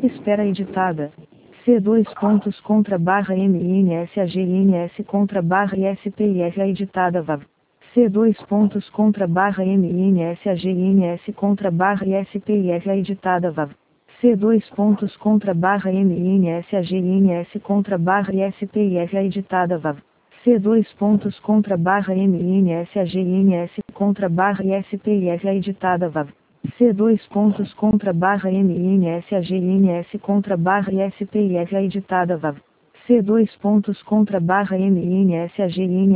Espera editada. C dois pontos contra barra MINSAGINS contra barra ISPIR editada VAV. C dois pontos contra barra MINSAGINS contra barra ISPIR editada VAV. C dois pontos contra barra MINSAGINS contra barra ISPIR editada VAV. C dois pontos contra barra MINSAGINS contra barra ISPIR editada VAV. C dois pontos contra barra MINSAGINS contra barra ISPIR editada VAV. C dois pontos contra barra MINSAGINS